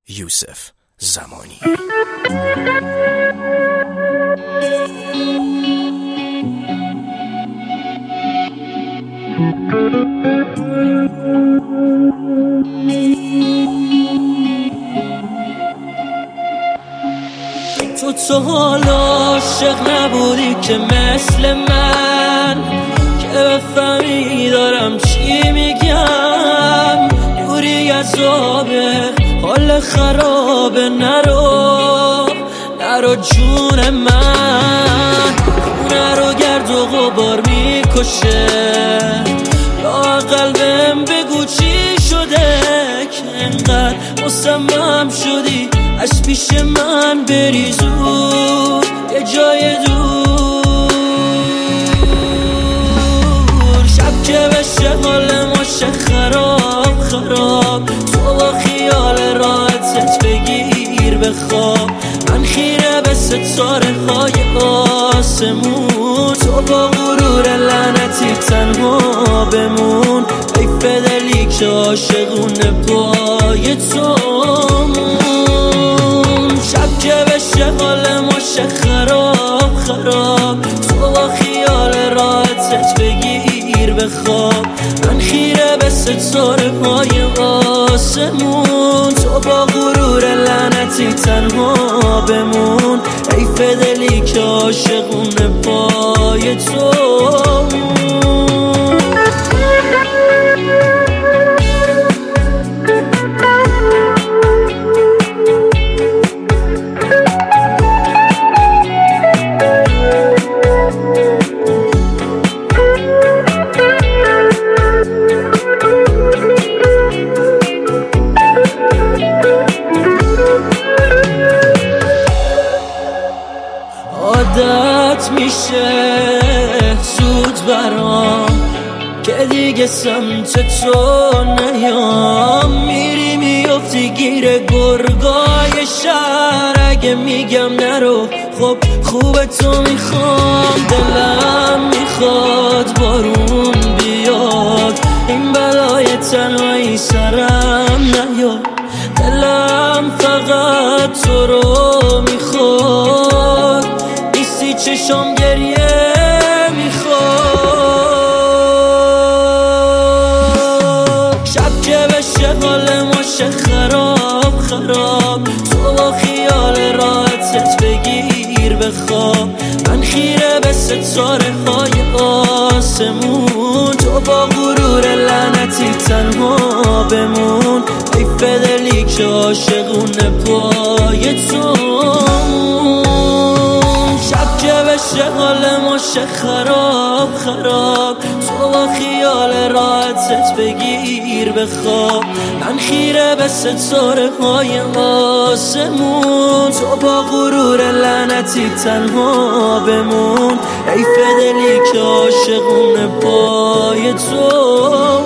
یوسف زمانی. تو حالا عاشق نبودی که مثل من، که بفهمی دارم چی میگم. دوری از آبه، حال خرابه، نرو جون من. خونه رو گرد و غبار میکشه، لااقل بهم بگو چی شده که انقدر مصمم شدی از پیش من بری زود یه جای دور. شب که بشه حال ما شه خراب، تو با خیال راحتت بگیر بخواب. من خیره به ستاره های آسمون، تو با غرور لعنتی تنها بمون. حیف دلی که عاشقونه پای تو. شب که بشه حال ما شه خراب، تو با خیال راحتت بگیر بخواب. من خیره به ستاره های آسمون، تو با غرور لعنتی تنها بمون. حیف دلی که عاشقونه پای تو. عادت میشه زود برام که دیگه سمت تو نیام. میری میافتی گیر گرگای شهر، اگه میگم نرو خب خوب تو میخوام. دلم میخواد بارون بیاد، این بلای تنهایی سرم نیاد. دلم فقط تو رو میخواد، نیستی چشم گریه میخواد. شب که بشه حال ما شه خراب، تو با خیال راحتت بگیر بخواب. من خیره به ستاره های آسمون، تو با غرور لعنتی تنها بمون. حیف دلی که عاشقونه پای تو. شب که بشه حال ما شه خراب، تو با خیال راحتت بگیر بخواب. من خیره به ستاره های آسمون، تو با غرور لعنتی تنها بمون. حیف دلی که عاشقونه پای تو.